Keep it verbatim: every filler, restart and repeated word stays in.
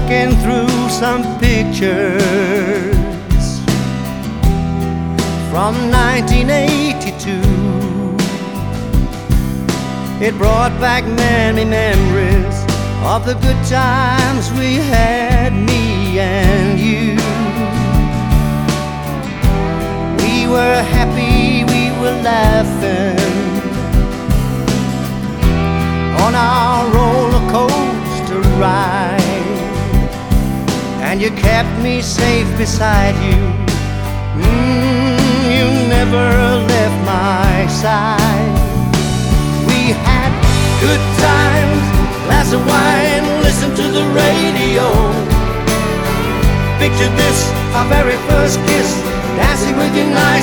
looking through some pictures from nineteen eighty-two. It brought back many memories of the good times we had, me and you. We were happy, we were laughing on our roller coaster ride, and you kept me safe beside you. Mm, you never left my side. We had good times, glass of wine, listen to the radio. Picture this, our very first kiss, dancing with you nice